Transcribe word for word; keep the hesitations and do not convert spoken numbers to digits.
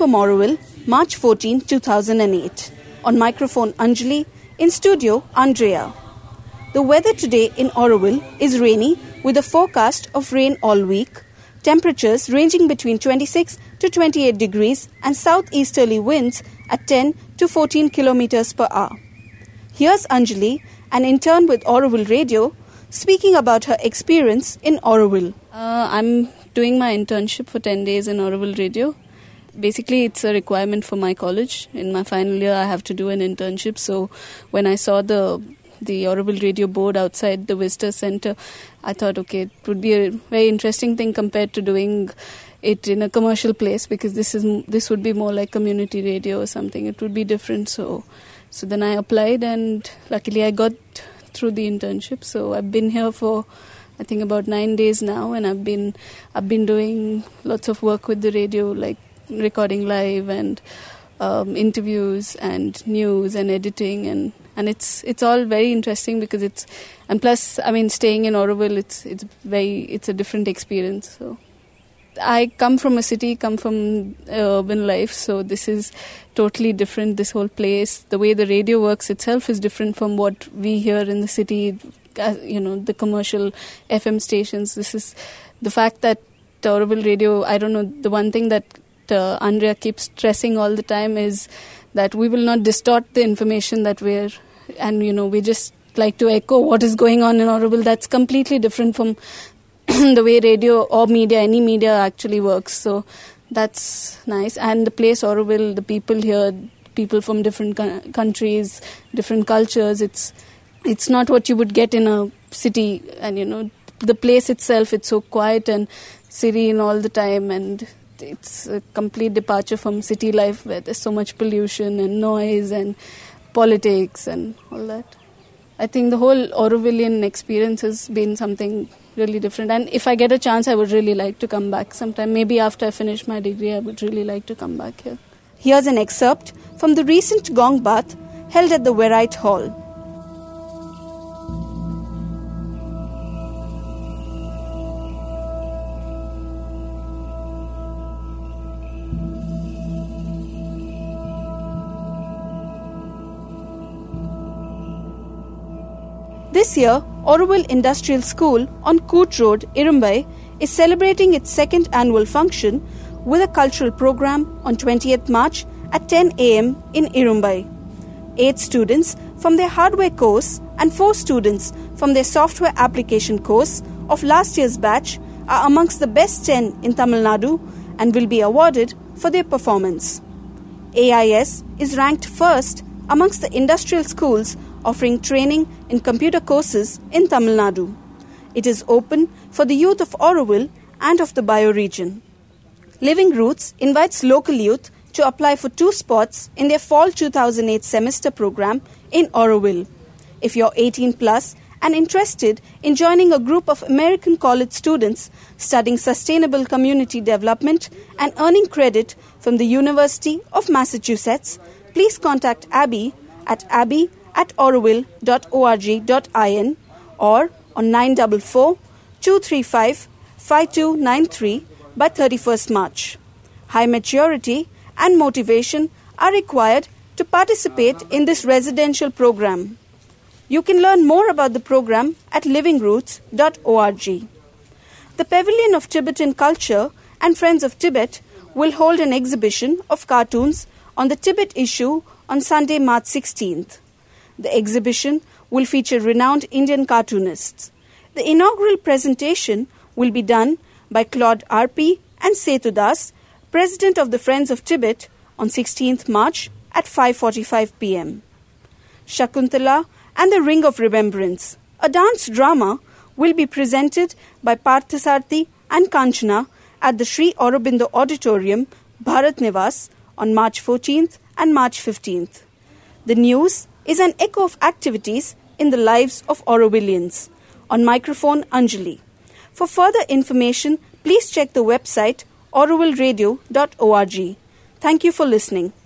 from Auroville, March fourteenth, two thousand eight. On microphone Anjali, in studio Andrea. The weather today in Auroville is rainy with a forecast of rain all week. Temperatures ranging between twenty-six to twenty-eight degrees and southeasterly winds at ten to fourteen kilometers per hour. Here's Anjali, an intern with Auroville Radio, speaking about her experience in Auroville. Uh, I'm doing my internship for ten days in Auroville Radio. Basically, it's a requirement for my college. In my final year, I have to do an internship. So when I saw the the Auroville Radio board outside the Visitor Center, I thought, okay, it would be a very interesting thing compared to doing it in a commercial place, because this is this would be more like community radio or something. It would be different. So, so then I applied, and luckily I got through the internship. So I've been here for, I think, about nine days now, and I've been I've been doing lots of work with the radio, like recording live and um, interviews and news and editing, and, and it's it's all very interesting because it's, and plus, I mean, staying in Auroville, it's it's very it's a different experience. So I come from a city, come from uh, urban life, so this is totally different. This whole place, the way the radio works itself is different from what we hear in the city. Uh, you know, the commercial F M stations. This is the fact that Auroville Radio. I don't know. The one thing that Uh, Andrea keeps stressing all the time is that we will not distort the information that we're, and you know, we just like to echo what is going on in Auroville. That's completely different from the way radio or media, any media actually works. So that's nice. And the place Auroville, the people here, people from different co- countries, different cultures. It's it's not what you would get in a city, and you know, the place itself. It's so quiet and serene all the time, and it's a complete departure from city life where there's so much pollution and noise and politics and all that. I think the whole Aurovillian experience has been something really different. And if I get a chance, I would really like to come back sometime. Maybe after I finish my degree, I would really like to come back here. Here's an excerpt from the recent Gong Bath held at the Wright Hall. This year, Auroville Industrial School on Coot Road, Irumbai, is celebrating its second annual function with a cultural program on twentieth March at ten a.m. in Irumbai. Eight students from their hardware course and four students from their software application course of last year's batch are amongst the best ten in Tamil Nadu and will be awarded for their performance. A I S is ranked first amongst the industrial schools offering training in computer courses in Tamil Nadu. It is open for the youth of Auroville and of the bioregion. Living Roots invites local youth to apply for two spots in their fall two thousand eight semester program in Auroville. If you're eighteen plus and interested in joining a group of American college students studying sustainable community development and earning credit from the University of Massachusetts, please contact Abby at abby at auroville dot org dot in or on nine four four, two three five, five two nine three by thirty-first March. High maturity and motivation are required to participate in this residential program. You can learn more about the program at living roots dot org. The Pavilion of Tibetan Culture and Friends of Tibet will hold an exhibition of cartoons on the Tibet issue on Sunday, March sixteenth. The exhibition will feature renowned Indian cartoonists. The inaugural presentation will be done by Claude R P and Setu Das, President of the Friends of Tibet, on sixteenth March at five forty-five p.m. Shakuntala and the Ring of Remembrance, a dance drama, will be presented by Parthasarthi and Kanchana at the Sri Aurobindo Auditorium, Bharat Nivas, on March fourteenth and March fifteenth. The news is an echo of activities in the lives of Aurovillians. On microphone, Anjali. For further information, please check the website auroville radio dot org. Thank you for listening.